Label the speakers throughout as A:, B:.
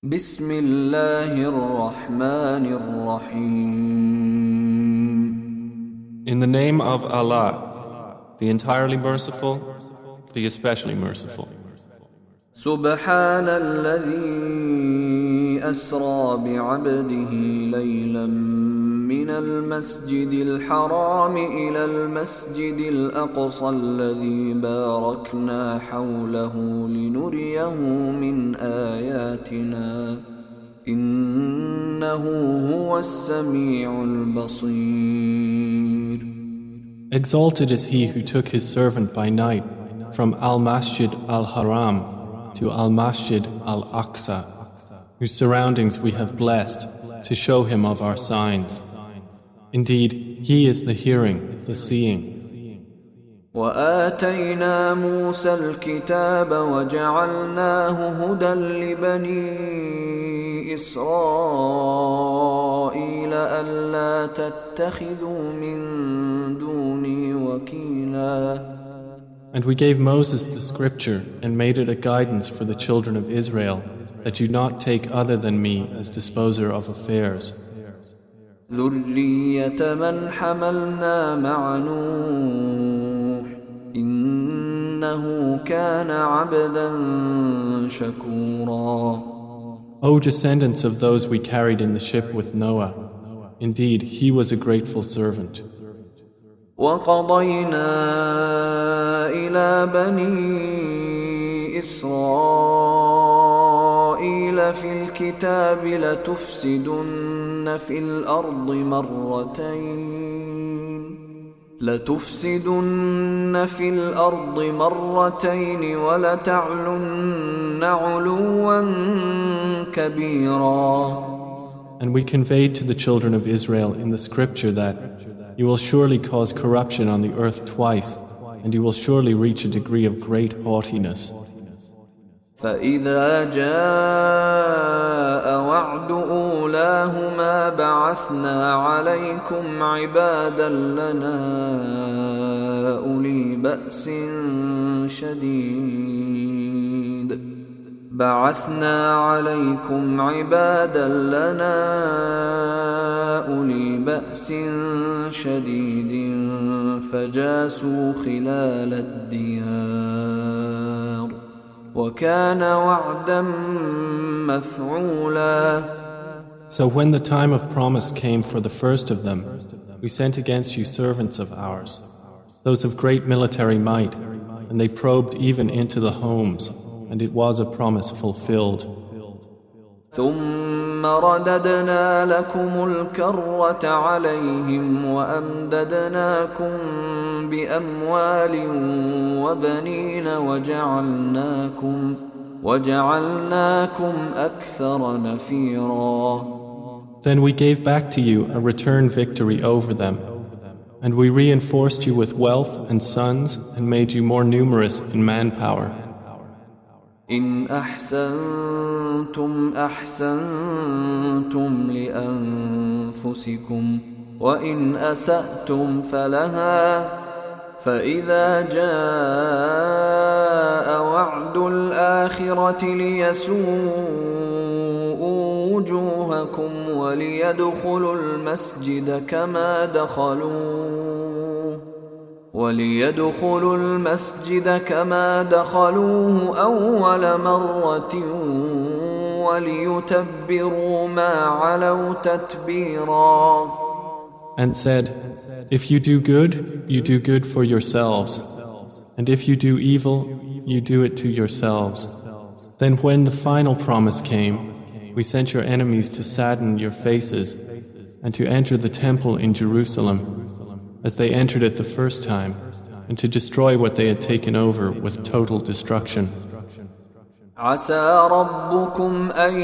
A: بسم الله الرحمن الرحيم.
B: In the name of Allah, the entirely merciful, the especially merciful.
A: سبحان الذي أسرى بعبده ليلا من المسجد الحرام إلى المسجد الأقصى الذي باركنا حوله لنريه من آياتنا إنه هو السميع البصير.
C: Exalted is he who took his servant by night from Al-Masjid Al-Haram to Al-Masjid Al-Aqsa, whose surroundings we have blessed to show him of our signs. Indeed, he is the hearing, the seeing.
A: وآتينا موسى الكتاب وجعلناه هدى لبني إسرائيل ألا تتخذوا من دوني وكيلا.
C: And we gave Moses the scripture and made it a guidance for the children of Israel, that you not take other than me as disposer of affairs.
A: ذرية من حملنا مع نوح إنه كان عبدا شكورا.
C: O descendants of those we carried in the ship with Noah, indeed he was a grateful servant.
A: وقضينا إلى بني إسرائيل في الكتاب لتفسدن في الأرض مرتين ولتعلن علوا كبيرا.
C: And we conveyed to the children of Israel in the scripture that you will surely cause corruption on the earth twice, and you will surely reach a degree of great haughtiness.
A: فإذا جاء وعد أولاهما بعثنا عليكم عبادا لنا أولي بأس شديد فجاسوا خلال الديار وكان وعدا مفعولا.
C: So when the time of promise came for the first of them, we sent against you servants of ours, those of great military might, and they probed even into the homes, and it was a promise fulfilled.
A: ثم رددنا لكم الكرة عليهم وأمددناكم بأموال وبنين وجعلناكم أكثر نفيرا.
C: Then we gave back to you a return victory over them, and we reinforced you with wealth and sons and made you more numerous in manpower.
A: إن أحسنتم أحسنتم لأنفسكم وإن أسأتم فلها فإذا جاء وعد الآخرة ليسوءوا وجوهكم وليدخلوا المسجد كما دخلوه أول مرة وليتبروا ما علوا تتبيرا.
C: And said, if you do good, you do good for yourselves, and if you do evil, you do it to yourselves. Then when the final promise came, we sent your enemies to sadden your faces and to enter the temple in Jerusalem as they entered it the first time, and to destroy what they had taken over with total destruction.
A: عسى ربكم أن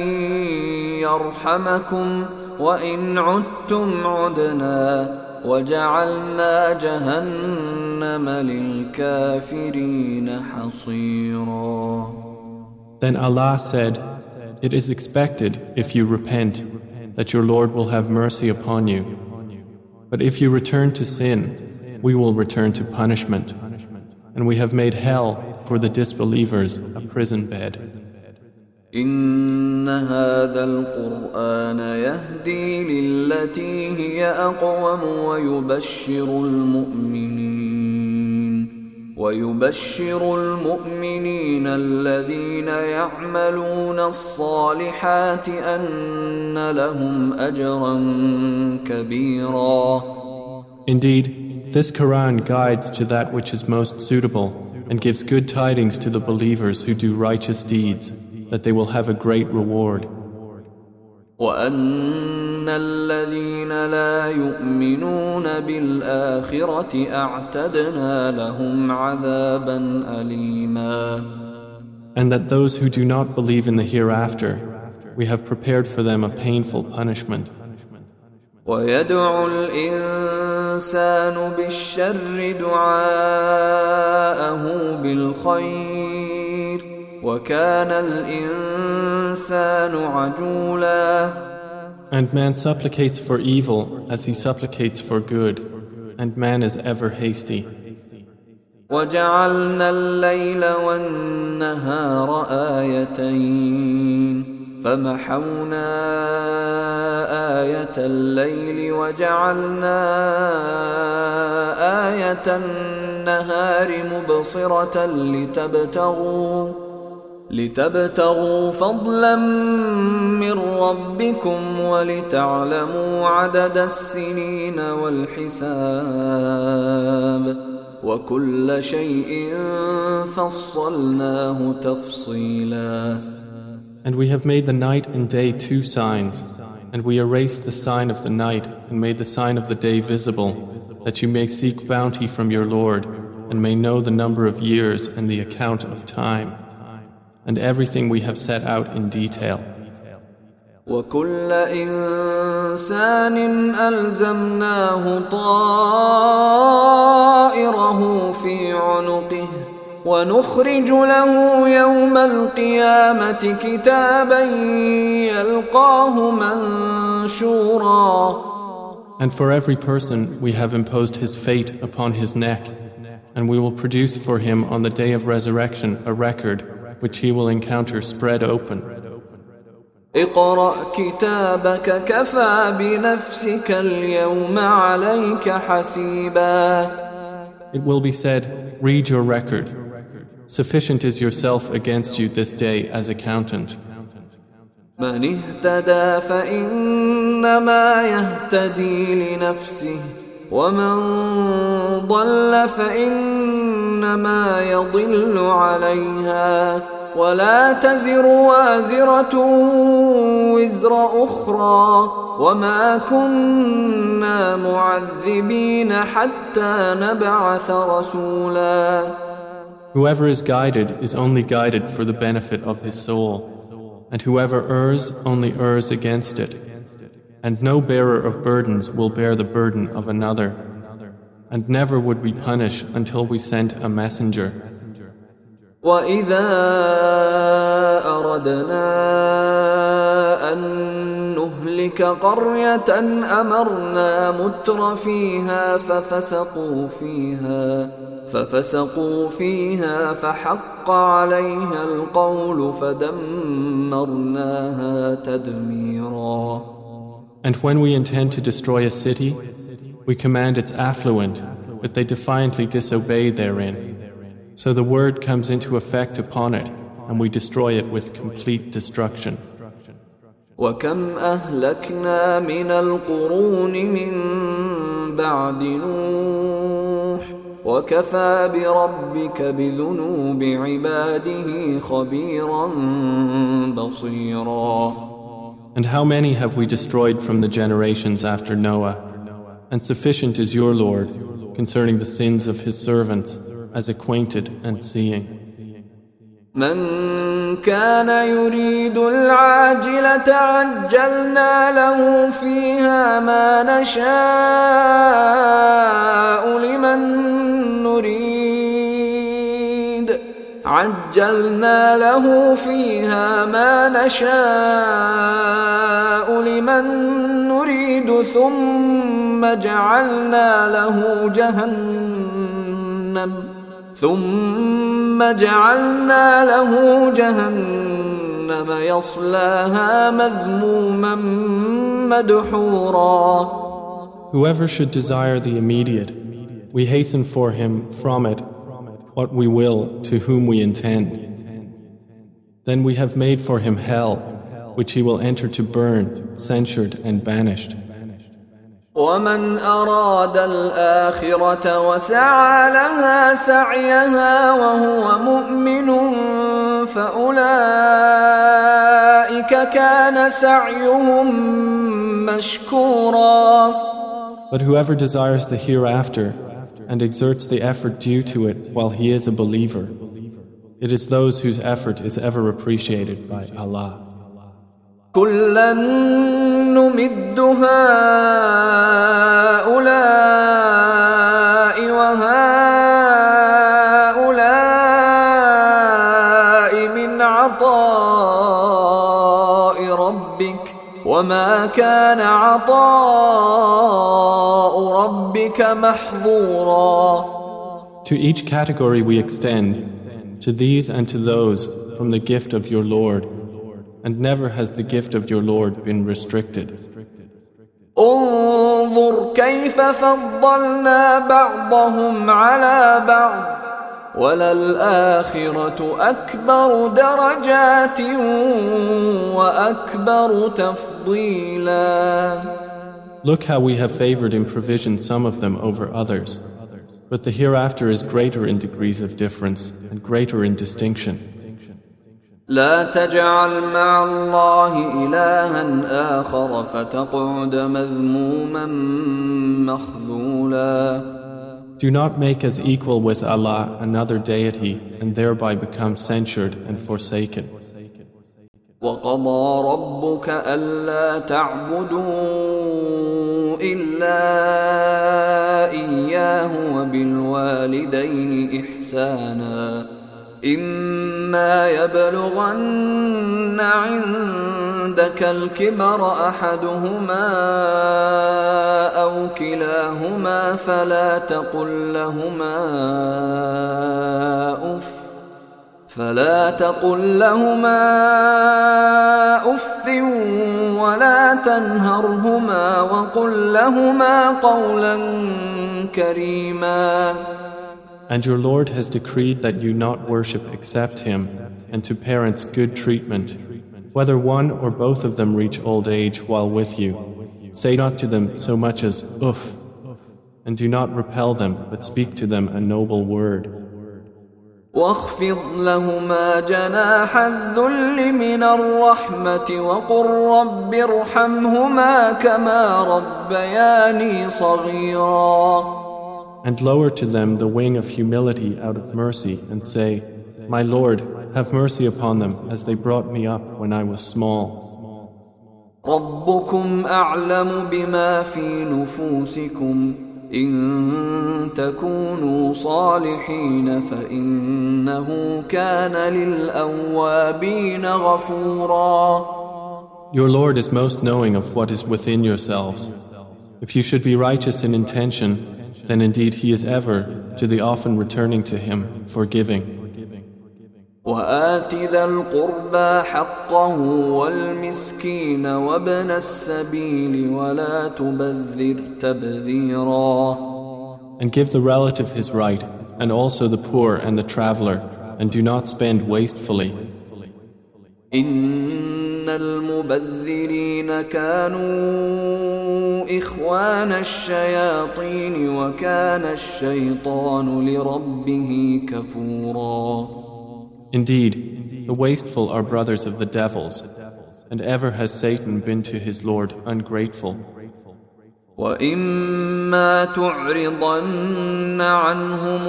A: يرحمكم وإن عدتم عدنا وجعلنا جهنم للكافرين حصيرا.
C: Then Allah said, it is expected, if you repent, that your Lord will have mercy upon you. But if you return to sin, we will return to punishment, and we have made hell for the disbelievers a prison bed.
A: إن هذا القرآن يهدي للتي هي أقوم ويبشر المؤمنين الذين يعملون الصالحات أن لهم أجرا كبيرا.
C: Indeed, this Quran guides to that which is most suitable and gives good tidings to the believers who do righteous deeds, that they will have a great reward.
A: وَأَنَّ الَّذِينَ لَا يُؤْمِنُونَ بِالْآخِرَةِ أَعْتَدْنَا لَهُمْ عَذَابًا أَلِيمًا.
C: And that those who do not believe in the hereafter, we have prepared for them a painful punishment.
A: وَيَدْعُ الْإِنسَانُ بِالشَّرِّ دُعَاءَهُ بِالْخَيْرِ وَكَانَ الْإِنسَانُ عَجُولًا.
C: And man supplicates for evil as he supplicates for good, and man is ever hasty.
A: وَجَعَلْنَا اللَّيْلَ وَالنَّهَارَ آيَتَيْنِ فَمَحَوْنَا آيَةَ اللَّيْلِ وَجَعَلْنَا آيَةَ النَّهَارِ مُبْصِرَةً لتبتغوا فضلا من ربكم ولتعلموا عدد السنين والحساب وكل شيء فصلناه تفصيلا.
C: And we have made the night and day two signs, and we erased the sign of the night and made the sign of the day visible, that you may seek bounty from your Lord and may know the number of years and the account of time. And everything we have set out in detail.
A: وَكُلَّ إِنسَانٍ أَلْزَمْنَاهُ طَائِرَهُ فِي عُنُقِهِ وَنُخْرِجُ لَهُ يَوْمَ الْقِيَامَةِ كِتَابًا يَلْقَاهُ مَنشُورًا.
C: And for every person we have imposed his fate upon his neck, and we will produce for him on the day of resurrection a record which he will encounter spread open.
A: اقرأ كتابك كفى بنفسك اليوم عليك حسيبا.
C: It will be said, read your record. Sufficient is yourself against you this day as accountant.
A: من اهتدى فإنما يهتدي لنفسه ومن ضل فإنما يضل عليها ولا تزر وازرة وزر أخرى وما كنا معذبين حتى نبعث رسولا.
C: Whoever is guided is only guided for the benefit of his soul, and whoever errs only errs against it. And no bearer of burdens will bear the burden of another, and never would we punish until we sent a messenger.
A: وَإِذَا أَرَدْنَا أَن نُهْلِكَ قَرْيَةً أَمَرْنَا مُتْرَ فِيهَا فَفَسَقُوا فِيهَا فَحَقَّ عَلَيْهَا الْقَوْلُ فَدَمَّرْنَاهَا تَدْمِيرًا.
C: And when we intend to destroy a city, we command its affluent, but they defiantly disobey therein. So the word comes into effect upon it, and we destroy it with complete destruction.
A: وَكَمْ أَهْلَكْنَا مِنَ الْقُرُونِ مِنْ بَعْدِ نُوحٍ وَكَفَى بِرَبِّكَ بِذُنُوبِ عِبَادِهِ خَبِيرًا بَصِيرًا.
C: And how many have we destroyed from the generations after Noah? And sufficient is your Lord concerning the sins of his servants, as acquainted and seeing.
A: من كان يريد العاجلة عجلنا له فيها ما نشاء لمن نريد عجلنا له فيها ما نشاء لمن نريد ثم جعلنا له جهنم جهنم يصلاها مذموما مدحورا.
C: Whoever should desire the immediate, we hasten for him from it what we will to whom we intend. Then we have made for him hell, which he will enter to burn, censured and banished.
A: ومن أراد الآخرة وسعى لها سعيها وهو مؤمن فأولئك كان سعيهم مشكورا.
C: But whoever desires the hereafter and exerts the effort due to it while he is a believer, it is those whose effort is ever appreciated by Allah.
A: كُلًّا نُمِدُّ هؤلاء وهؤلاء من عطاء ربك وما كان عطاء ربك محظورا.
C: To each category we extend, to these and to those from the gift of your Lord, and never has the gift of your Lord been restricted.
A: انظر كيف فضلنا بعضهم على بعض وللآخرة أكبر درجات وأكبر تفضيلا.
C: Look how we have favored in provision some of them over others, but the hereafter is greater in degrees of difference and greater in distinction.
A: لا تجعل مع الله إلها آخر فتقعد مذموما مخذولا.
C: Do not make as equal with Allah another deity and thereby become censured and forsaken.
A: وقضى ربك ألا تعبدوا إلا إياه وبالوالدين إحسانا إما يبلغن عندك الكبر أحدهما أو كلاهما فلا تقل لهما أف ولا تنهرهما وقل لهما قولا كريما.
C: And your Lord has decreed that you not worship except Him, and to parents good treatment, whether one or both of them reach old age while with you. Say not to them so much as uff, and do not repel them, but speak to them a noble word.
A: واخفض لهما جناح الذل من الرحمة وقل رب ارحمهما كما ربياني صغيرا.
C: And lower to them the wing of humility out of mercy and say, My Lord, have mercy upon them as they brought me up when I was small.
A: ربكم أعلم بما في نفوسكم إن تكونوا صالحين فإنه كان للأوابين غفورا.
C: Your Lord is most knowing of what is within yourselves. If you should be righteous in intention, then indeed He is ever, to the often returning to Him, forgiving.
A: وآت ذا القربى حقه والمسكين وابن السبيل ولا تبذر تبذيرا.
C: And give the relative his right, and also the poor and the traveler, and do not spend wastefully.
A: إن المبذرين كانوا إخوان الشياطين وكان الشيطان لربه كفورا.
C: Indeed, the wasteful are brothers of the devils, and ever has Satan been to his Lord ungrateful.
A: وَإِمَّا تُعْرِضَنَّ عَنْهُمُ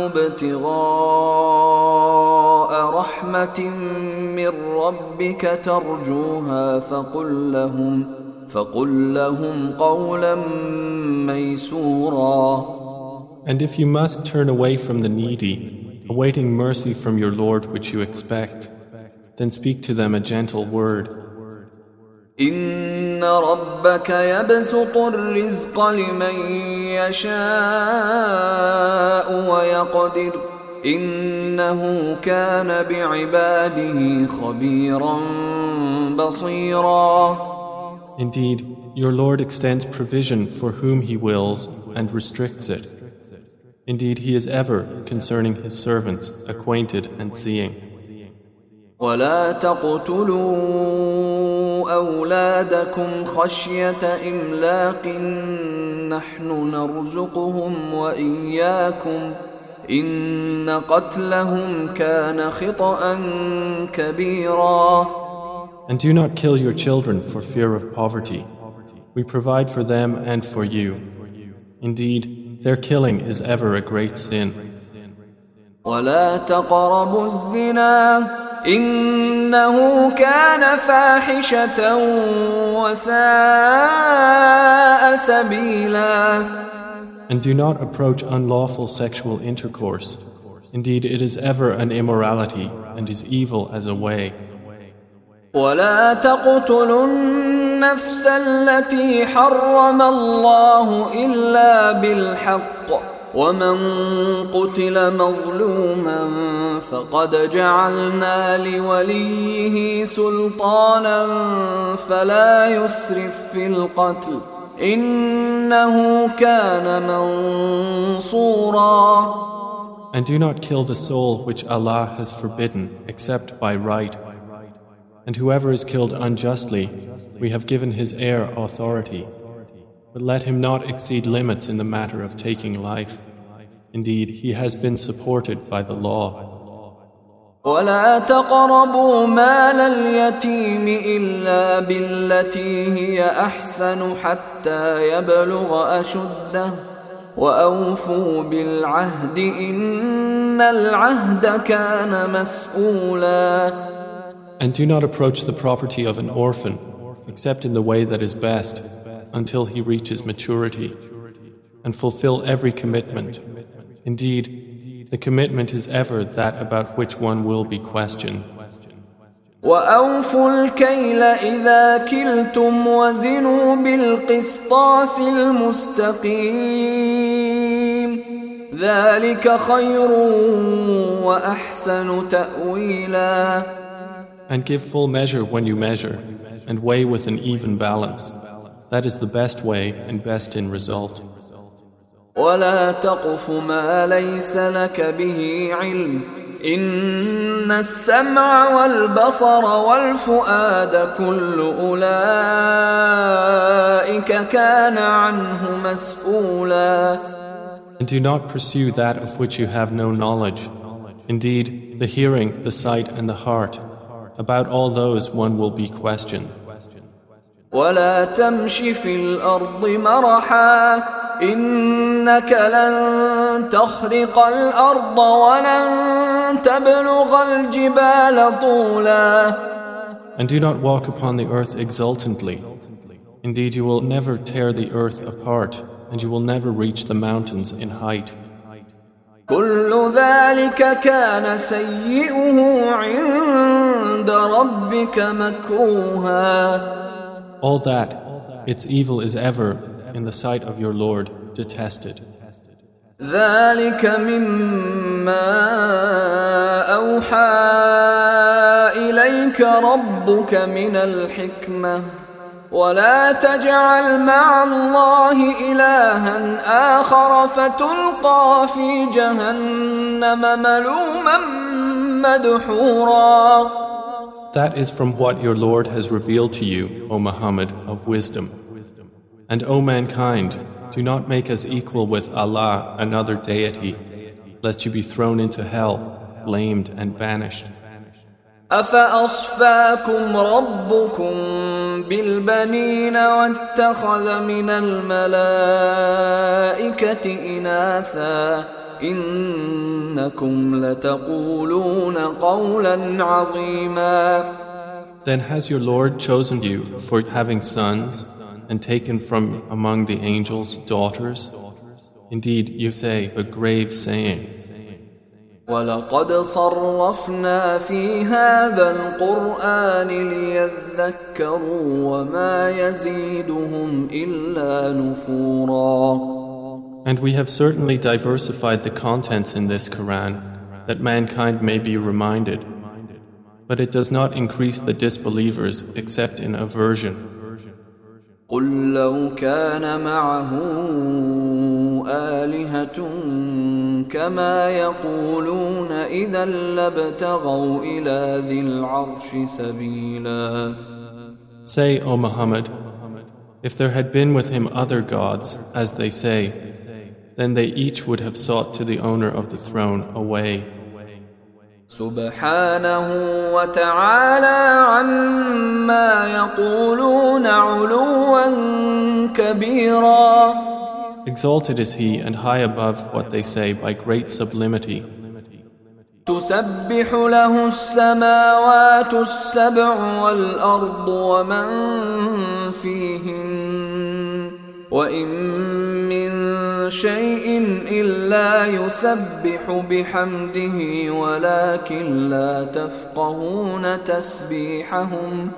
A: ابْتِغَاءَ رَحْمَةٍ مِّن رَّبِّكَ تَرْجُوهَا فَقُل لَّهُمْ قَوْلًا مَّيْسُورًا.
C: And if you must turn away from the needy, awaiting mercy from your Lord which you expect, then speak to them a gentle word.
A: إن ربك يبسط الرزق لمن يشاء ويقدر إنه كان بعباده خبيرا بصيرا.
C: Indeed, your Lord extends provision for whom He wills and restricts it. Indeed, He is ever, concerning His servants, acquainted and seeing.
A: ولا تقتلوا أولادكم خشية إملاق نحن نرزقهم وإياكم إن قتلهم كان خطأ كبيرا.
C: And do not kill your children for fear of poverty. We provide for them and for you. Indeed, their killing is ever a great sin.
A: ولا تقربوا الزنا إنه كان فاحشة وساء سبيلا.
C: And do not approach unlawful sexual intercourse. Indeed, it is ever an immorality and is evil as a way.
A: ولا تقتلوا النفس التي حرم الله إلا بالحق ومن قتل مظلوما فقد جعلنا لوليه سلطانا فلا يسرف في القتل إنه كان منصورا.
C: And do not kill the soul which Allah has forbidden except by right. And whoever is killed unjustly, we have given his heir authority. But let him not exceed limits in the matter of taking life. Indeed, he has been supported by the law.
A: ولا تقربوا مال اليتيم إلا بالتي هي أحسن حتى يبلغ أشده وأوفوا بالعهد إن العهد كان مسؤولا.
C: And do not approach the property of an orphan except in the way that is best until he reaches maturity, and fulfill every commitment. Indeed, the commitment is ever that about which one will be questioned.
A: وأوفوا الكيل إذا كلتم وزنوا بالقسطاس المستقيم ذلك خير وأحسن تأويلا.
C: And give full measure when you measure, and weigh with an even balance. That is the best way and best in result.
A: ولا تقف ما ليس لك به علم إن السمع والبصر والفؤاد كل أولئك كان عنه مسؤولا.
C: And do not pursue that of which you have no knowledge. Indeed, the hearing, the sight, and the heart, about all those one will be questioned.
A: ولا تمش في الأرض مرحا إنك لن تخرق الأرض ولن تبلغ الجبال طولا.
C: And do not walk upon the earth exultantly. Indeed, you will never tear the earth apart, and you will never reach the mountains in height.
A: كل ذلك كان سيئه عند ربك مكروها.
C: All that, its evil is ever, in the sight of your Lord, detested.
A: ذلك مما أوحى إليك ربك من الحكمة ولا تجعل مع الله إلها آخر فتلقى في جهنم ملوما مدحورا.
C: That is from what your Lord has revealed to you, O Muhammad, of wisdom. And O mankind, do not make us equal with Allah another deity, lest you be thrown into hell, blamed and banished.
A: أفأصفاكم ربكم بالبنين واتخذ من الملائكة إناثا إنكم لتقولون قولا عظيما.
C: Then has your Lord chosen you for having sons and taken from among the angels daughters? Indeed, you say a grave saying.
A: وَلَقَدْ صَرَّفْنَا فِي هَذَا الْقُرْآنِ لِيَذَّكَّرُوا وَمَا يَزِيدُهُمْ إِلَّا نُفُورًا.
C: And we have certainly diversified the contents in this Quran, that mankind may be reminded. But it does not increase the disbelievers except in aversion.
A: قل لو كان معه آلهة كما يقولون إذا لابتغوا إلى ذي العرش سبيلا.
C: Say, O Muhammad, if there had been with him other gods, as they say, then they each would have sought to the owner of the throne a way.
A: سبحانه وتعالى عما يقولون علوا كبيرا.
C: Exalted is he and high above what they say by great sublimity.
A: تسبح له السماوات السبع والأرض ومن فيهن وإن من شيء إلا يسبح بحمده ولكن لا تفقهون تسبيحهم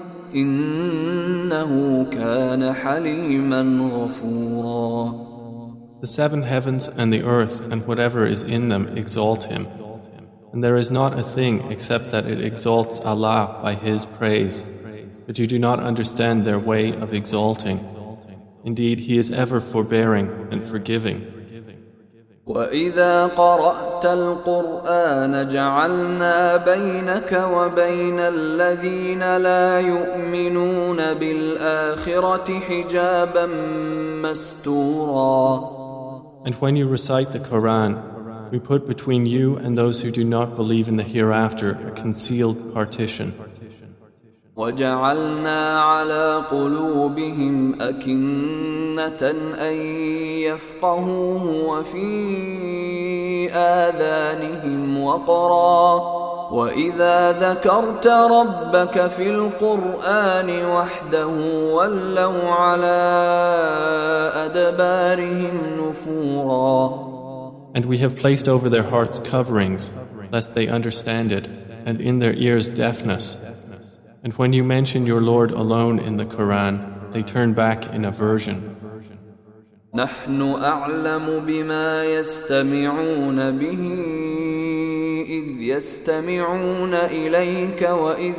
A: إنه كان حليما غفورا.
C: The seven heavens and the earth and whatever is in them exalt him. And there is not a thing except that it exalts Allah by His praise, but you do not understand their way of exalting. Indeed, He is ever forbearing and forgiving.
A: وَإِذَا قَرَأْتَ الْقُرْآنَ جَعَلْنَا بَيْنَكَ وَبَيْنَ الَّذِينَ لَا يُؤْمِنُونَ بِالْآخِرَةِ حِجَابًا مَسْتُورًا.
C: And when you recite the Quran, we put between you and those who do not believe in the hereafter a concealed partition.
A: وَجَعَلْنَا عَلَى قُلُوبِهِمْ أَكِنَّةً أَن يَفْقَهُوهُ وَفِي آذَانِهِمْ وَقْرًا وَإِذَا ذَكَرْتَ رَبَّكَ فِي الْقُرْآنِ وَحْدَهُ وَلَّوْا عَلَى أَدْبَارِهِمْ نُفُورًا.
C: And we have placed over their hearts coverings, lest they understand it, and in their ears deafness. And when you mention your Lord alone in the Quran, they turn back in aversion.
A: نحن أعلم بما يستمعون به إذ يستمعون إليك وإذ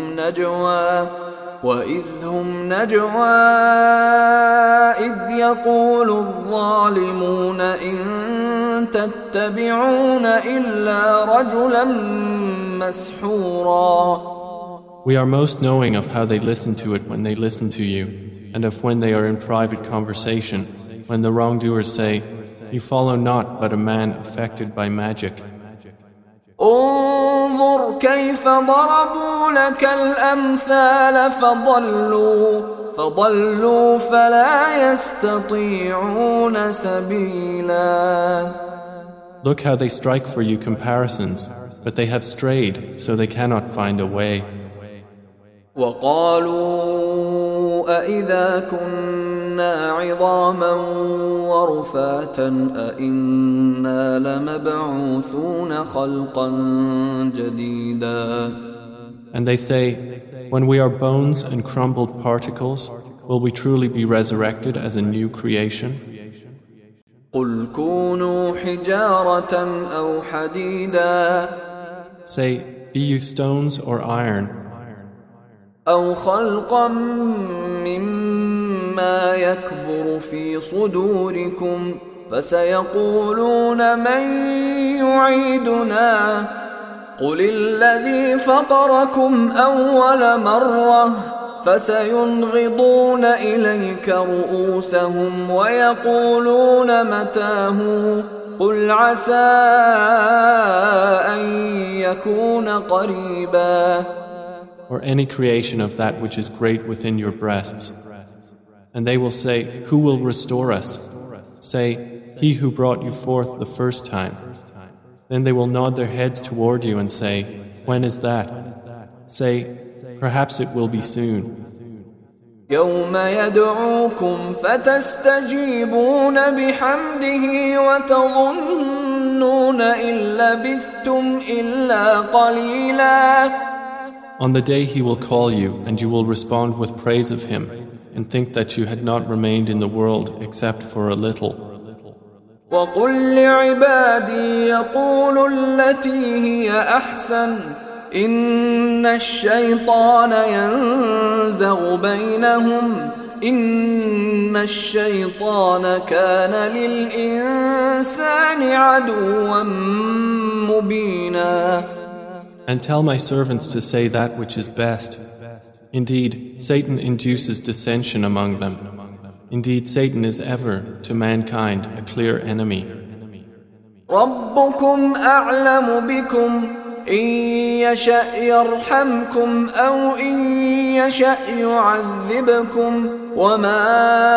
A: هم نجوى إذ يقول الظالمون إن تتبعون إلا رجلا مسحورا.
C: We are most knowing of how they listen to it when they listen to you, and of when they are in private conversation, when the wrongdoers say, "You follow not but a man affected by magic."
A: انظر كيف ضربوا لك الأمثال فضلوا فلا يستطيعون سبيلا.
C: Look how they strike for you comparisons, but they have strayed, so they cannot find a way.
A: وقالوا أإذا كنا عظاما ورفاتا أإنا لمبعوثون خلقا جديدا.
C: And they say, when we are bones and crumbled particles, will we truly be resurrected as a new creation?
A: قل كونوا حجارة أو حديدا.
C: Say, be you stones or iron,
A: أو خلقا مما يكبر في صدوركم فسيقولون من يعيدنا قل الذي فطركم أول مرة فسينغضون إليك رؤوسهم ويقولون متاه قل عسى أن يكون قريبا.
C: or any creation of that which is great within your breasts. And they will say, who will restore us? Say, he who brought you forth the first time. Then they will nod their heads toward you and say, when is that? Say, perhaps it will be soon.
A: يوم يدعوكم فتستجيبون بحمده وتظنون إن لبثتم إلا قليلا.
C: On the day he will call you, and you will respond with praise of him, and think that you had not remained in the world except for a little.
A: وقل لعبادي يقولوا التي هي أحسن إن الشيطان ينزغ بينهم إن الشيطان كان للإنسان عدوا مبينا.
C: And tell my servants to say that which is best. Indeed, Satan induces dissension among them. Indeed, Satan is ever, to mankind, a clear enemy.
A: ربكم أعلم بكم إن يشأ يرحمكم أو إن يشأ يعذبكم وما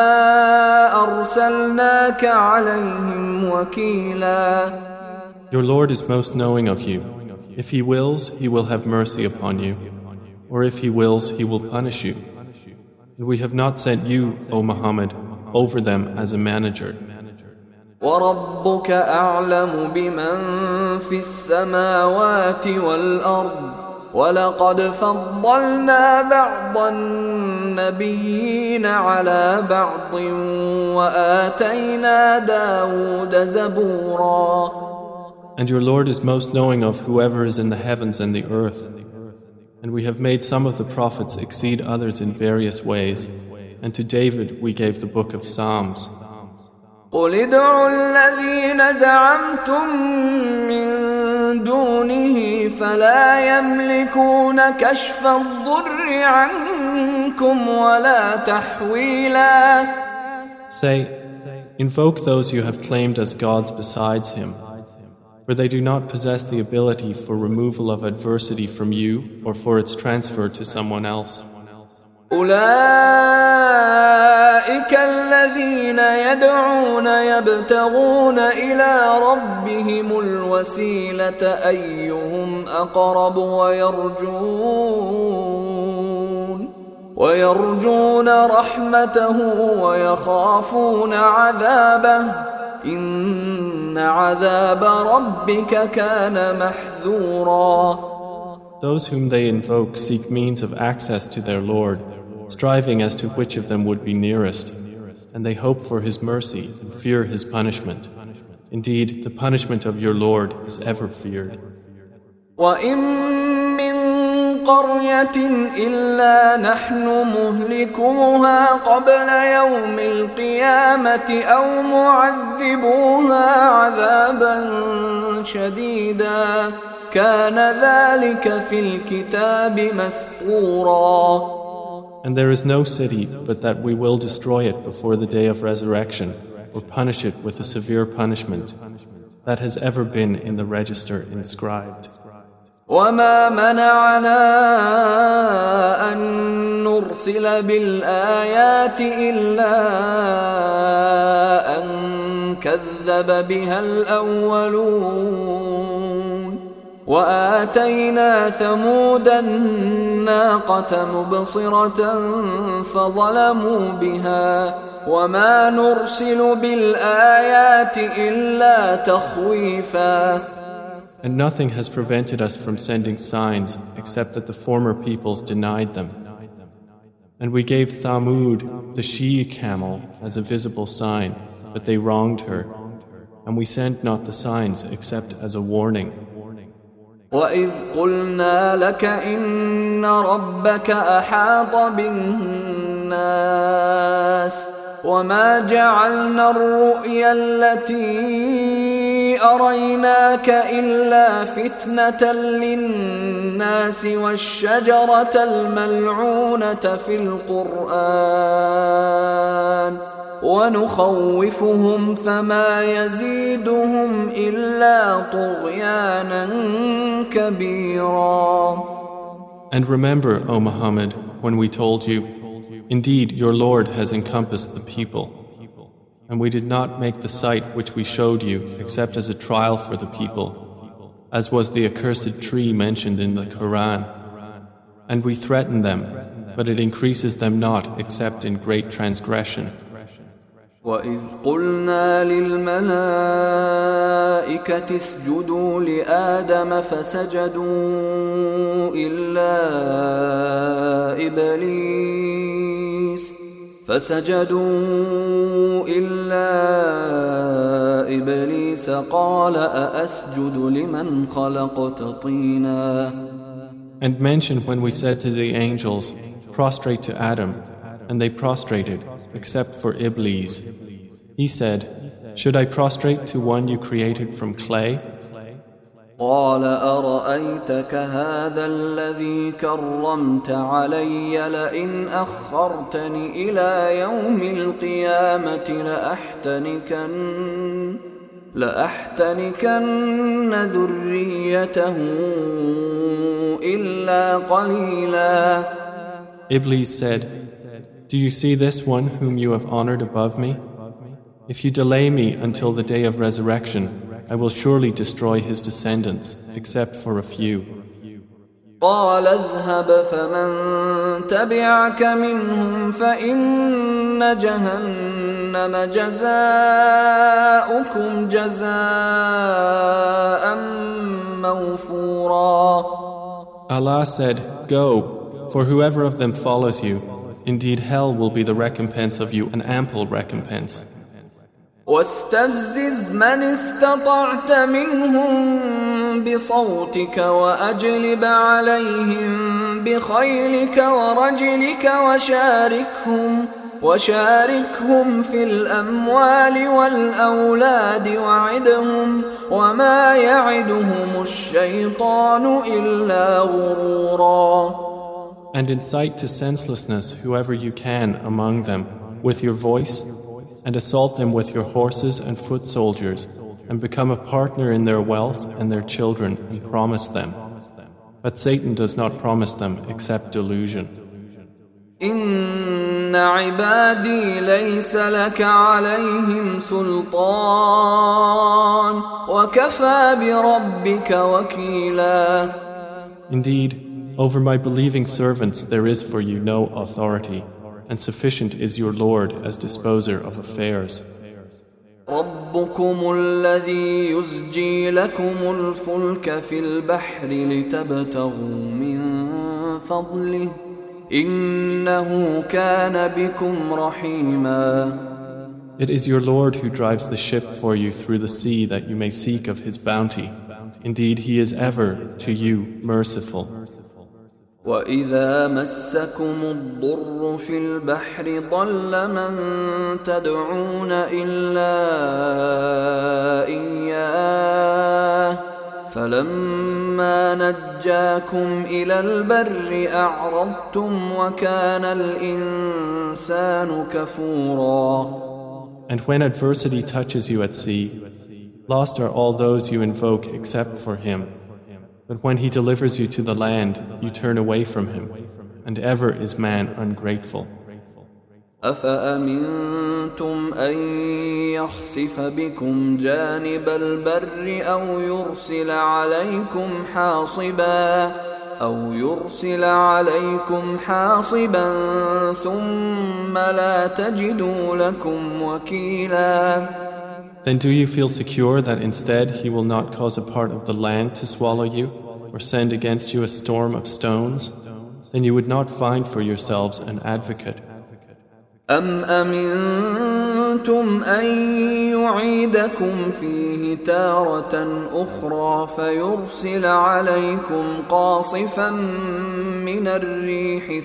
A: أرسلناك عليهم وكيلا.
C: Your Lord is most knowing of you. If He wills, He will have mercy upon you. Or if He wills, He will punish you. And we have not sent you, O Muhammad, over them as a manager.
A: وَرَبُّكَ أَعْلَمُ بِمَنْ فِي السَّمَاوَاتِ وَالْأَرْضِ وَلَقَدْ فَضَّلْنَا بَعْضَ النَّبِيِّينَ عَلَى بَعْضٍ وَآتَيْنَا دَاوُودَ زَبُورًا.
C: And your Lord is most knowing of whoever is in the heavens and the earth. And we have made some of the prophets exceed others in various ways. And to David we gave the book of Psalms.
A: قُلِ ادْعُوا الَّذِينَ زَعَمْتُم مِّن دُونِهِ فَلَا يَمْلِكُونَ كَشْفَ الضُّرِّ عَنكُمْ وَلَا تَحْوِيلًا.
C: Say, invoke those you have claimed as gods besides Him, for they do not possess the ability for removal of adversity from you or for its transfer to someone else.
A: أولئك الذين يدعون يبتغون إلى ربهم الوسيلة أيهم أقرب ويرجون رحمته ويخافون عذابه إن عذاب ربك كان محذورا.
C: Those whom they invoke seek means of access to their Lord, striving as to which of them would be nearest, and they hope for His mercy and fear His punishment. Indeed, the punishment of your Lord is ever feared.
A: وَإِن مِّن قَرْيَةٍ إِلَّا نَحْنُ مُهْلِكُوهَا قَبْلَ يَوْمِ الْقِيَامَةِ أَوْ مُعَذِّبُوهَا عَذَابًا شَدِيدًا كَانَ ذَلِكَ فِي الْكِتَابِ مَسْطُورًا.
C: And there is no city but that we will destroy it before the day of resurrection, or punish it with a severe punishment. That has ever been in the register inscribed.
A: وَمَا مَنَعَنَا أَن نُرْسِلَ بِالْآيَاتِ إِلَّا أَن كَذَّبَ بِهَا الْأَوَّلُونَ وآتينا ثمود الناقة مبصرة فظلموا بها وما نرسل بالآيات إلا تخويفا.
C: And nothing has prevented us from sending signs except that the former peoples denied them. And we gave Thamud, the she-camel, as a visible sign, but they wronged her. And we sent not the signs except as a warning.
A: وَإِذْ قُلْنَا لَكَ إِنَّ رَبَّكَ أَحَاطَ بِالنَّاسِ وَمَا جَعَلْنَا الرُّؤْيَا الَّتِي أَرَيْنَاكَ إِلَّا فِتْنَةً لِلنَّاسِ وَالشَّجَرَةَ الْمَلْعُونَةَ فِي الْقُرْآنِ وَنُخَوِّفُهُمْ فَمَا يَزِيدُهُمْ إِلَّا طُغْيَانًا كَبِيرًا.
C: And remember, O Muhammad, when we told you, indeed your Lord has encompassed the people, and we did not make the sight which we showed you except as a trial for the people, as was the accursed tree mentioned in the Quran. And we threaten them, but it increases them not except in great transgression.
A: وَإِذْ قُلْنَا لِلْمَلَائِكَةِ اسْجُدُوا لِآدَمَ فَسَجَدُوا إِلَّا فسجدوا إلا إبليس قال أأسجد لمن خلقت طينا.
C: And mention when we said to the angels, prostrate to Adam, and they prostrated, except for Iblis. He said, should I prostrate to one you created from clay?
A: قال أرأيتك هذا الذي كرمت علي لئن أخرتني إلى يوم القيامة لأحتنكن ذريته إلا قليلا.
C: Iblis said, do you see this one whom you have honored above me? If you delay me until the day of resurrection, I will surely destroy his descendants, except for a few.
A: قال اذهب فمن تبعك منهم فإن جهنم جزاؤكم جزاء موفورا.
C: Allah said, go, for whoever of them follows you, indeed hell will be the recompense of you, an ample recompense.
A: واستفزز من استطعت منهم بصوتك وأجلب عليهم بخيلك ورجلك وشاركهم في الأموال والأولاد وعدهم وما يعدهم الشيطان إلا غرورا.
C: And incite to senselessness whoever you can among them with your voice, and assault them with your horses and foot soldiers, and become a partner in their wealth and their children, and promise them. But Satan does not promise them except delusion.
A: إن عبادي ليس لك عليهم سلطان وكفى بربك وكيلا.
C: Indeed, over my believing servants there is for you no authority, and sufficient is your Lord as disposer of affairs.
A: ربكم الذي يزجي لكم الفلك في البحر لتبتغوا من فضله إنه كان بكم رحيما.
C: It is your Lord who drives the ship for you through the sea that you may seek of his bounty. Indeed, he is ever to you merciful.
A: وَإِذَا مَسَّكُمُ الضُّرُّ فِي الْبَحْرِ ضَلَّ مَن تَدْعُونَ إِلَّا إِيَّاهُ فَلَمَّا نَجَّاكُمْ إِلَى الْبَرِّ أَعْرَضْتُمْ وَكَانَ الْإِنسَانُ كَفُورًا.
C: And when adversity touches you at sea, lost are all those you invoke except for him. But when he delivers you to the land, you turn away from him, and ever is man ungrateful.
A: أَفَأَمِنْتُمْ أَنْ يَخْسِفَ بِكُمْ جَانِبَ الْبَرِّ أَوْ يُرْسِلَ عَلَيْكُمْ حَاصِبًا ثُمَّ لَا تَجِدُوا لَكُمْ وَكِيلًا.
C: Then do you feel secure that instead he will not cause a part of the land to swallow you, or send against you a storm of stones? Then you would not find for yourselves an advocate.
A: أَمْ أَمِنْتُمْ أَنْ يُعِيدَكُمْ فِيهِ تَارَةً أُخْرَى فَيُرْسِلَ عَلَيْكُمْ قَاصِفًا مِنَ الرِّيحِ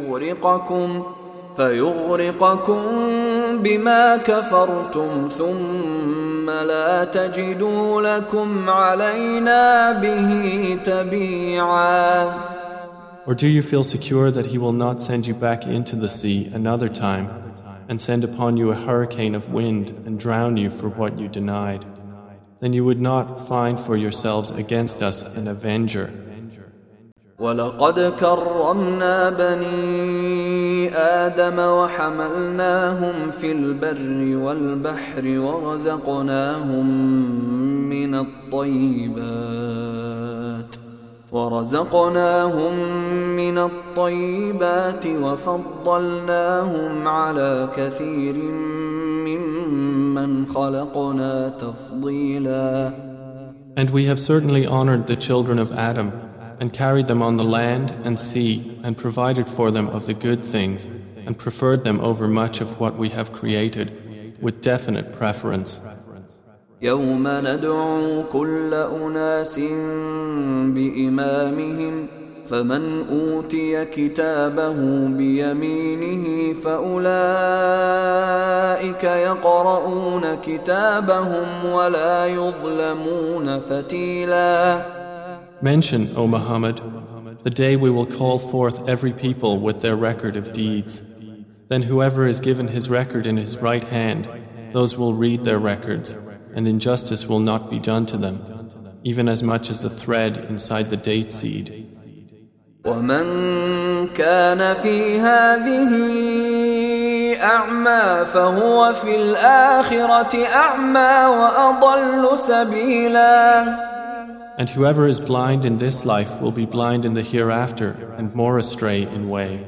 A: فيغرقكم بما كفرتم ثم لا تجدوا لكم علينا به تبيعا.
C: Or do you feel secure that he will not send you back into the sea another time and send upon you a hurricane of wind and drown you for what you denied? Then you would not find for yourselves against us an avenger.
A: وَلَقَدْ كَرَّمْنَا بَنِي آدَمَ وَحَمَلْنَاهُمْ فِي الْبَرِّ وَالْبَحْرِ ورزقناهم من الطيبات وفضلناهم على كثير ممن خلقنا تفضيلا.
C: And we have certainly honored the children of Adam and carried them on the land and sea and provided for them of the good things and preferred them over much of what we have created with definite preference.
A: يوم ندعو كل أناس بإمامهم فمن أوتي كتابه بيمينه فأولئك يقرؤون كتابهم ولا يظلمون فتيلا.
C: Mention, O Muhammad, the day we will call forth every people with their record of deeds. Then whoever is given his record in his right hand, those will read their records, and injustice will not be done to them, even as much as the thread inside the date seed.
A: ومن كان في هذه أعمى فهو في الآخرة أعمى وأضل سبيلا.
C: And whoever is blind in this life will be blind in the hereafter and more astray in way.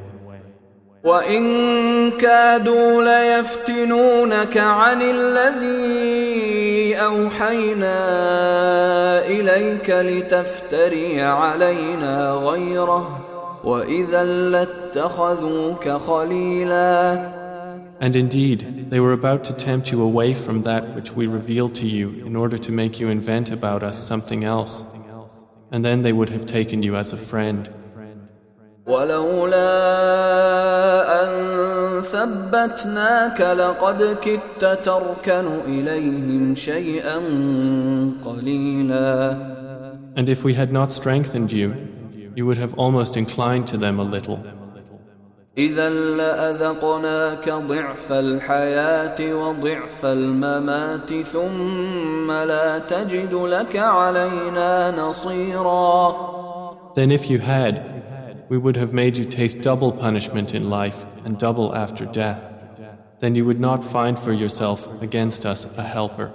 A: وإن كادوا ليفتنونك عن الذي أوحينا إليك لتفتري علينا غيره وإذا لاتخذوك خليلا.
C: And indeed, they were about to tempt you away from that which we revealed to you in order to make you invent about us something else, and then they would have taken you as a friend.
A: ولولا أن ثبتناك لقد كدت تركن إليهم شيئا قليلا.
C: And if we had not strengthened you, you would have almost inclined to them a little.
A: إذا لأذقناك ضعف الحياة وضعف الممات ثم لا تجد لك علينا نصيرا.
C: Then if you had, we would have made you taste double punishment in life and double after death. Then you would not find for yourself against us a helper.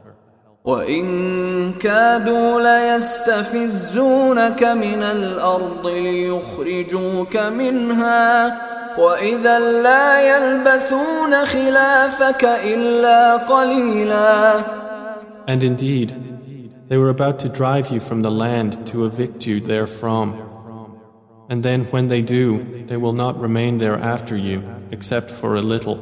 A: وإن كادوا ليستفزونك من الأرض ليخرجوك منها وإذا لا يلبثون خلافك إلا قليلا.
C: And indeed, they were about to drive you from the land to evict you therefrom. And then when they do, they will not remain there after you, except for a little.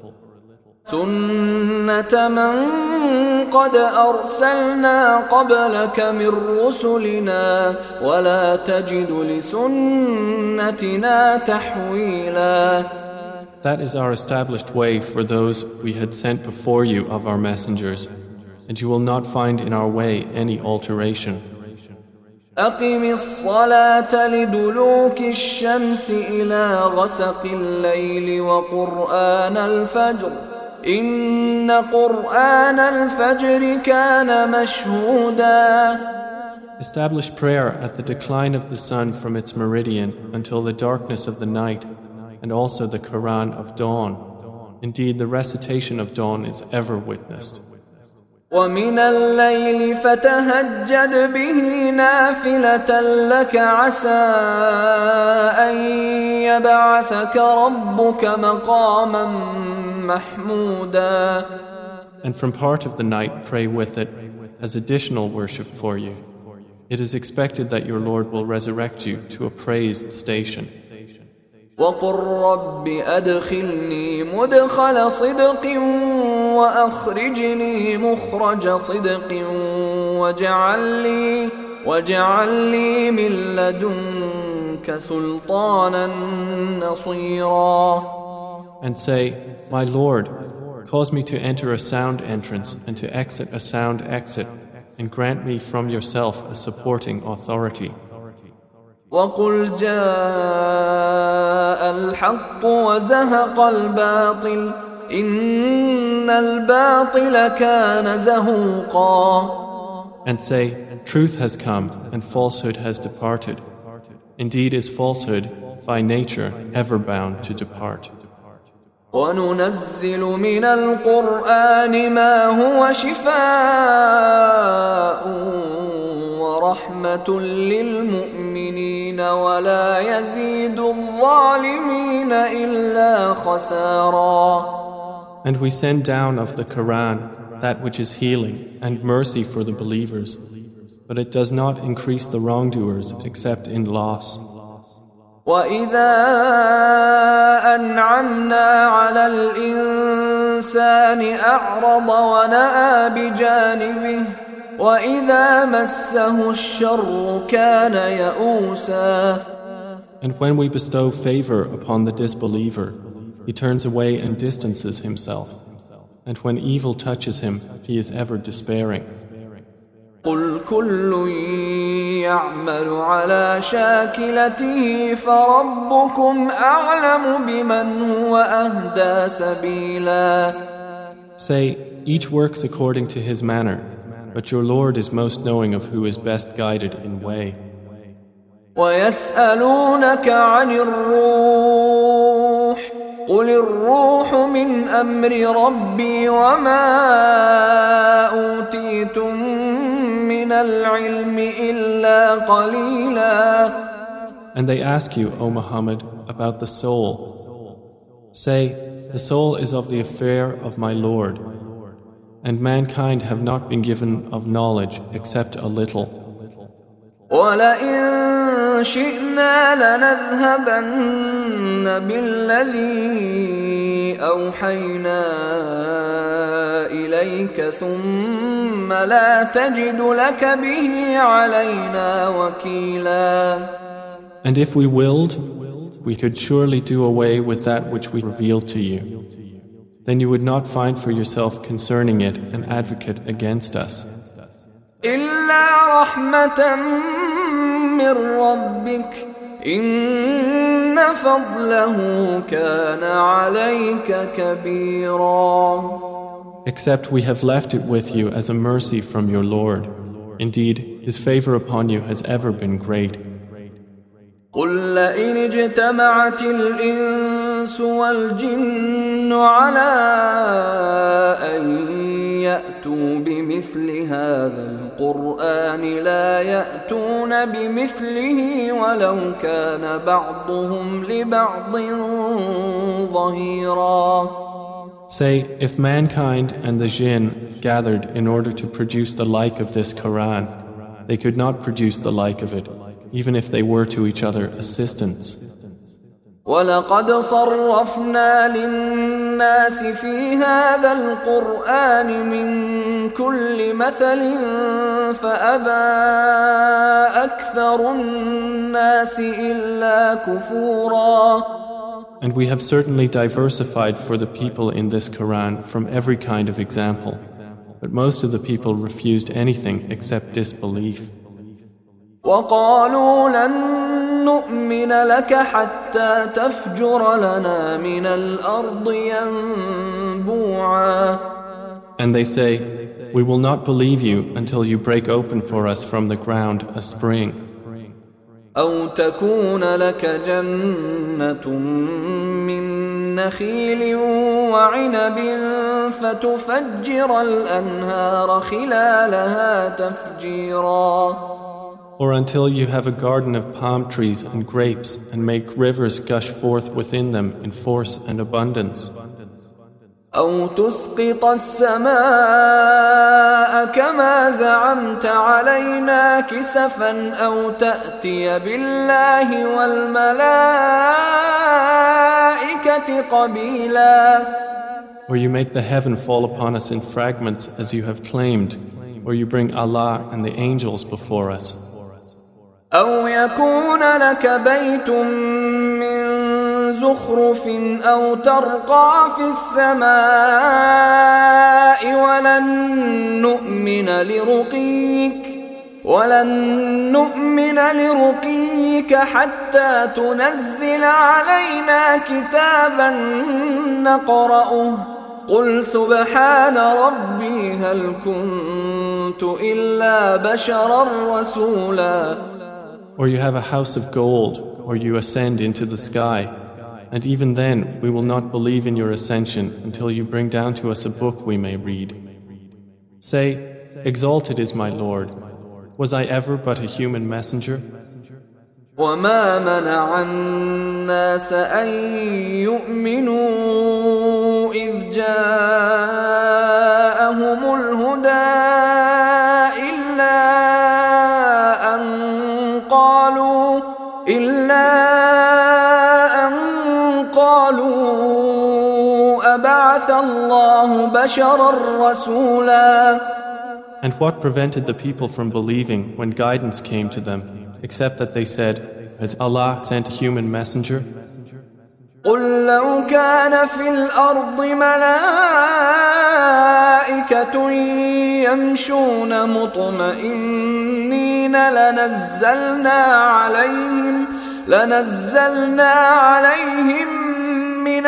A: سنة من قد أرسلنا قبلك من رسلنا ولا تجد لسنتنا تحويلا.
C: That is our established way for those we had sent before you of our messengers, and you will not find in our way any alteration.
A: أقم الصلاة لدلوك الشمس إلى غسق الليل وقرآن الفجر إن قرآن الفجر كان مشهودا.
C: Establish prayer at the decline of the sun from its meridian until the darkness of the night, and also the Quran of dawn. Indeed, the recitation of dawn is ever witnessed.
A: ومن الليل فتهجد به نافلة لك عسى أن يبعثك ربك مقاما محمودا.
C: And from part of the night pray with it as additional worship for you. It is expected that your Lord will resurrect you to a praised station.
A: وقل رب أدخلني مدخل صدق وأخرجني مخرج صدق واجعل لي من لدنك سلطانا نصيرا.
C: And say, My Lord, cause me to enter a sound entrance and to exit a sound exit, and grant me from yourself a supporting authority.
A: وقل جاء الحق وزهق الباطل إن الباطل كان زهوقا.
C: And say, Truth has come and falsehood has departed. Indeed is falsehood by nature ever bound to depart.
A: وننزل من القرآن ما هو شفاء ورحمة للمؤمنين ولا يزيد الظالمين إلا خسارا.
C: And we send down of the Quran that which is healing and mercy for the believers, but it does not increase the wrongdoers except in loss.
A: وإذا أنعمنا على الإنسان أعرض ونأى بجانبه وإذا مسه الشر كان يئوسا.
C: And when we bestow favor upon the disbeliever, he turns away and distances himself. And when evil touches him, he is ever despairing.
A: قل كل يعمل على شاكلته فربكم أعلم بمن هو أهدى سبيلا.
C: Say, each works according to his manner, but your Lord is most knowing of who is best guided in way.
A: ويسألونك عن الروح قل الروح من أمر ربي وما أوتيتم من العلم إلا قليلا.
C: And they ask you, O Muhammad, about the soul. Say, the soul is of the affair of my Lord, and mankind have not been given of knowledge except a little.
A: وَلَئِن شِئْنَا لَنَذْهَبَنَّ بِالَّذِي أَوْحَيْنَا إِلَيْكَ ثُمَّ لَا تَجِدُ لَكَ بِهِ عَلَيْنَا وَكِيلًا.
C: And if we willed, we could surely do away with that which we revealed to you. Then you would not find for yourself concerning it an advocate against us.
A: إِلَّا رَحْمَةً مِّن رَّبِّكَ إِنَّ فَضْلَهُ كَانَ عَلَيْكَ كَبِيرًا.
C: Except we have left it with you as a mercy from your Lord. Indeed, His favor upon you has ever been great.
A: قُل لَّئِنِ اجْتَمَعَتِ الْإِنسُ وَالْجِنُّ عَلَىٰ أَن يَأْتُوا بِمِثْلِ هَٰذَا الْقُرْآنِ لَا يَأْتُونَ بِمِثْلِهِ وَلَوْ كَانَ بَعْضُهُمْ لِبَعْضٍ ظَهِيرًا.
C: Say, if mankind and the jinn gathered in order to produce the like of this Quran, they could not produce the like of it, even if they were to each other assistants.
A: وَلَقَدْ صَرَّفْنَا لِلنَّاسِ فِي هَذَا الْقُرْآنِ مِنْ كُلِّ مَثَلٍ فَأَبَى أَكْثَرُ النَّاسِ إِلَّا كُفُورًا.
C: And we have certainly diversified for the people in this Quran from every kind of example, but most of the people refused anything except disbelief.
A: وَقَالُوا لَن نُّؤْمِنَ لَكَ حَتَّى تَفْجُرَ لَنَا مِنَ الْأَرْضِ يَنبُوعًا.
C: And they say, we will not believe you until you break open for us from the ground a spring.
A: أَوْ تَكُونَ لَكَ جَنَّةٌ مِّن نَّخِيلٍ وَعِنَبٍ فَتُفَجِّرَ الْأَنْهَارَ خِلَالَهَا تَفْجِيرًا.
C: Or until you have a garden of palm trees and grapes and make rivers gush forth within them in force and abundance.
A: أو تسقط السماء كما زعمت علينا كسفا أو تأتي بالله والملائكة قبيلا.
C: Or you make the heaven fall upon us in fragments as you have claimed, or you bring Allah and the angels before us.
A: أو يكون لك بيت من زخرف أو ترقى في السماء ولن نؤمن لرقيك حتى تنزل علينا كتابا نقرأه قل سبحان ربي هل كنت إلا بشرا رسولا.
C: Or you have a house of gold, or you ascend into the sky, and even then we will not believe in your ascension until you bring down to us a book we may read. Say, exalted is my Lord. Was I ever but a human messenger?
A: وما منع الناس أن يؤمنوا إذ جاءهم الهدى إلا أن بعث الله بشرا رسولا.
C: And what prevented the people from believing when guidance came to them, except that they said, "Has Allah sent a human messenger?"
A: قل لو كان في الأرض ملائكة يمشون مطمئنين لنزلنا عليهم من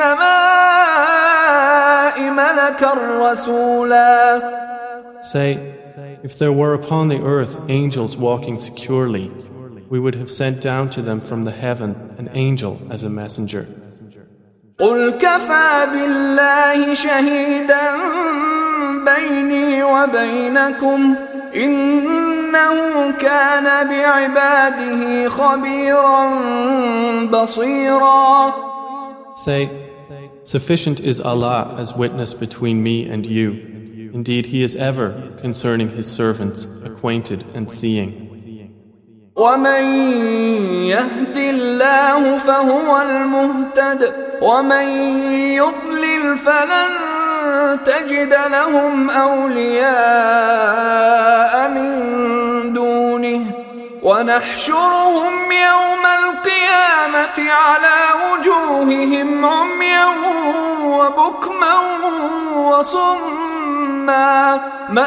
A: السماء ملكا رسولا.
C: Say, if there were upon the earth angels walking securely, we would have sent down to them from the heaven an angel as a messenger.
A: قل كفى بالله شهيدا بيني وبينكم إنه كان بعباده خبيرا بصيرا.
C: Say, sufficient is Allah as witness between me and you. Indeed, He is ever, concerning His servants, acquainted and seeing.
A: ومن يهد الله فهو المهتد ومن يضلل فلن تجد لهم أولياء من دونه ونحشرهم يوم القيامة على وجوههم عميا وبكما وصما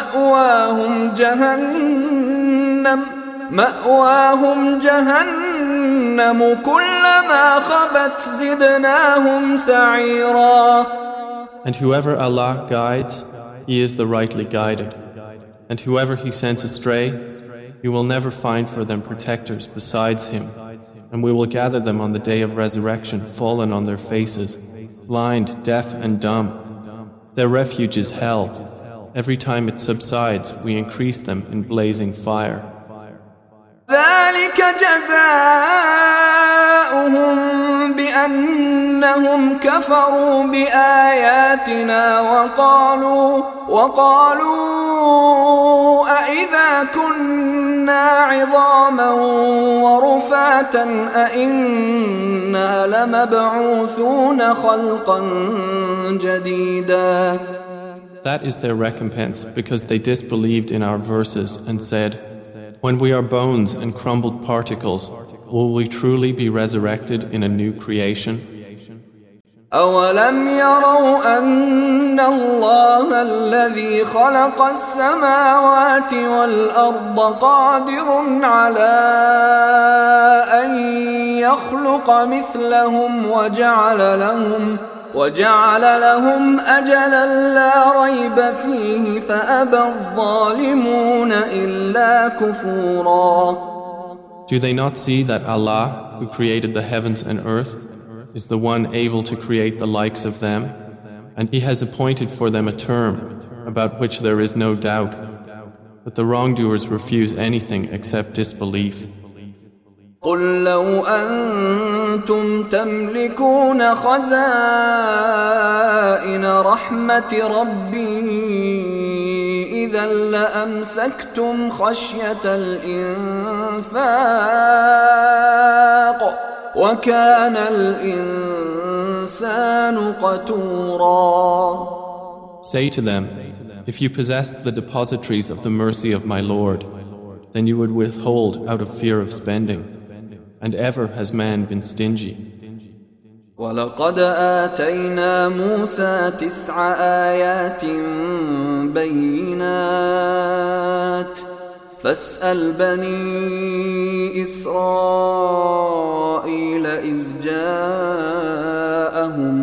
A: مأواهم جهنم كلما خبت زدناهم سعيرا.
C: And whoever Allah guides, he is the rightly guided. And whoever He sends astray, you will never find for them protectors besides Him. And we will gather them on the day of resurrection fallen on their faces, blind, deaf and dumb. Their refuge is hell. Every time it subsides, we increase them in blazing fire.
A: ذلك جزاؤهم بأنهم كفروا بآياتنا وقالوا أإذا كنا عظاما ورفاتا أإنا لمبعوثون خلقا جديدا.
C: That is their recompense because they disbelieved in our verses and said, "When we are bones and crumbled particles, will we truly be resurrected in a new creation?"
A: أولم يروا أن الله الذي خلق السماوات والأرض قادر على أن يخلق مثلهم وجعل لهم أجلا لا ريب فيه فأبى الظالمون إلا كفورا.
C: Do they not see that Allah, who created the heavens and earth, is the one able to create the likes of them, and He has appointed for them a term about which there is no doubt, but the wrongdoers refuse anything except disbelief.
A: قل لو أنتم تملكون خزائن رحمة ربي إذا لأمسكتم خشية الإنفاق وكان الإنسان قتورا.
C: Say to them, if you possessed the depositories of the mercy of my Lord, then you would withhold out of fear of spending. And ever has man been stingy.
A: وَلَقَدْ آتَيْنَا مُوسَى 9 آيَاتٍ بَيِّنَاتٍ فَاسْأَلْ بَنِي إِسْرَائِيلَ إِذْ جَاءَهُمْ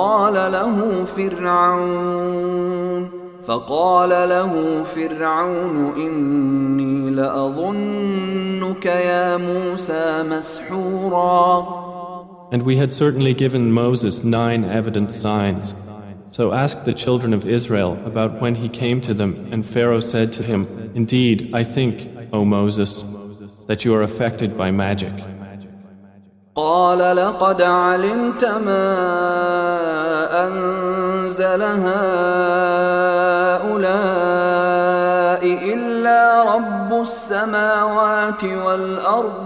A: فقال له فرعون إني لأظنك يا موسى مسحورا.
C: And we had certainly given Moses 9 evident signs. So ask the children of Israel about when he came to them, and Pharaoh said to him, "Indeed, I think, O Moses, that you are affected by magic."
A: قال لقد علمت ما أنزل هؤلاء إلا رب السماوات والأرض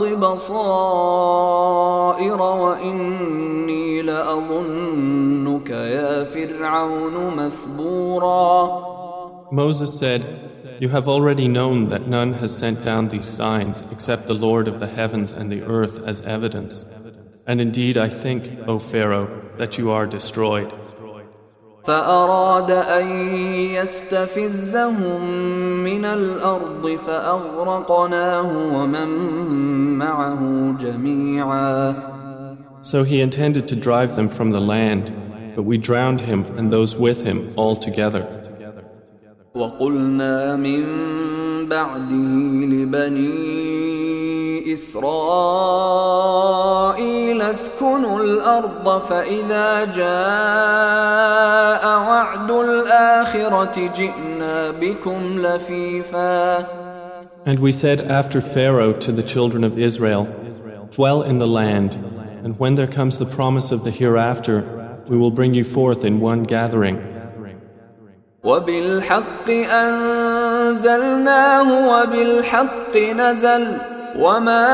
A: بصائر وإني لأظنك يا فرعون مثبورا.
C: Moses said, "You have already known that none has sent down these signs except the Lord of the heavens and the earth as evidence. And indeed I think, O Pharaoh, that you are destroyed."
A: فأراد أن يستفزهم من الأرض فأغرقناه ومن معه جميعا.
C: So he intended to drive them from the land, but we drowned him and those with him all together.
A: وقلنا من بعده لبني إسرائيل اسكنوا الأرض فإذا جاء وعد الآخرة جئنا بكم لفيفا.
C: And we said after Pharaoh to the children of Israel, "Dwell in the land, and when there comes the promise of the hereafter, we will bring you forth in one gathering."
A: وبالحق أنزلناه وبالحق نزل وما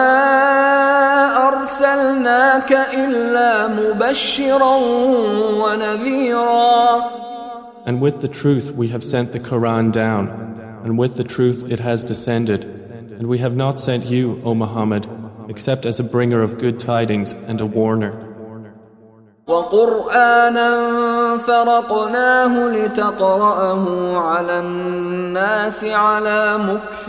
A: أرسلناك إلا مبشرا ونذيرا.
C: And with the truth we have sent the Quran down, and with the truth it has descended, and we have not sent you, O Muhammad, except as a bringer of good tidings and a warner.
A: وقرآنا فرقناه لتقرأه على الناس على مكث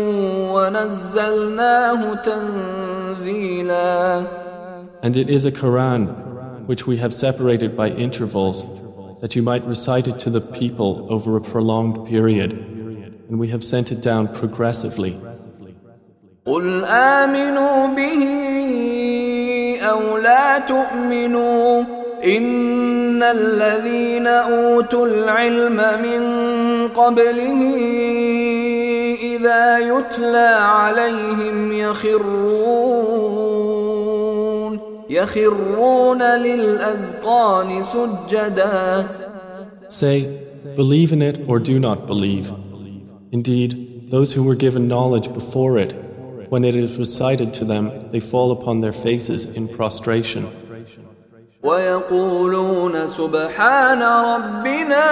A: ونزلناه تنزيلا.
C: And it is a Quran which we have separated by intervals, that you might recite it to the people over a prolonged period, and we have sent it down progressively.
A: قل آمنوا به أو لا تؤمنوا إن الذين أوتوا العلم من قبله إذا يتلى عليهم يخرون للأذقان سجدا.
C: Say, believe in it or do not believe. Indeed, those who were given knowledge before it, when it is recited to them, they fall upon their faces in prostration.
A: ويقولون سبحان ربنا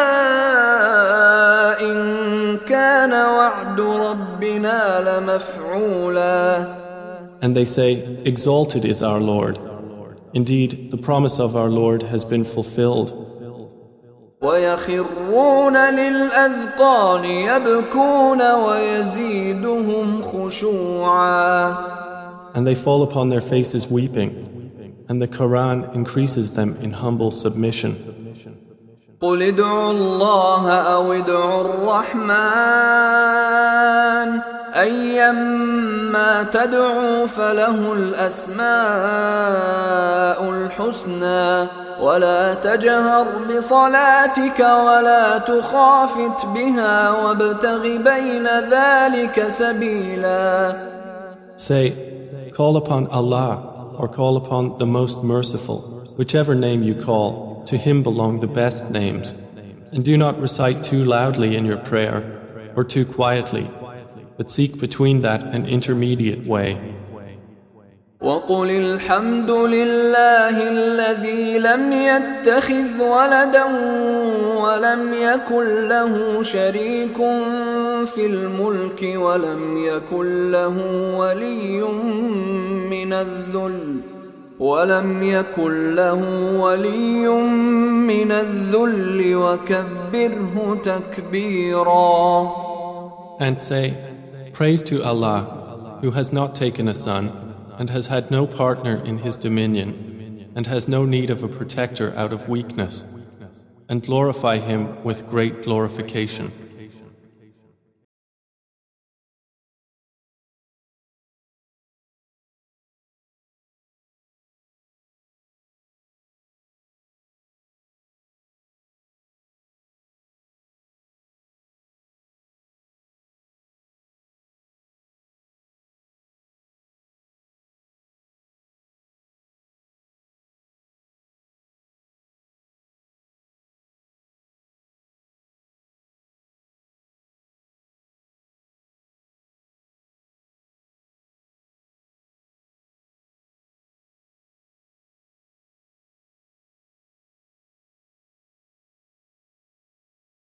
A: إن كان وعد ربنا لمفعولا.
C: And they say, exalted is our Lord. Indeed, the promise of our Lord has been fulfilled.
A: ويخرون للأذقان يبكون ويزيدهم خشوعا.
C: And they fall upon their faces weeping, and the Quran increases them in humble submission.
A: قل ادعوا الله أو ادعوا الرحمن أيما تدعوا فله الأسماء الحسنى ولا تجهر بصلاتك ولا تخافت بها وابتغ بين ذلك سبيلا.
C: Say, call upon Allah or call upon the Most Merciful, whichever name you call, to Him belong the best names. And do not recite too loudly in your prayer or too quietly, but seek between that an intermediate way.
A: وقل الحمد لله الذي لم يتخذ ولدا ولم يكن له شريك في الملك ولم يكن له ولي من الذل وكبره تكبيرا.
C: And say, praise to Allah, who has not taken a son, and has had no partner in his dominion, and has no need of a protector out of weakness, and glorify him with great glorification.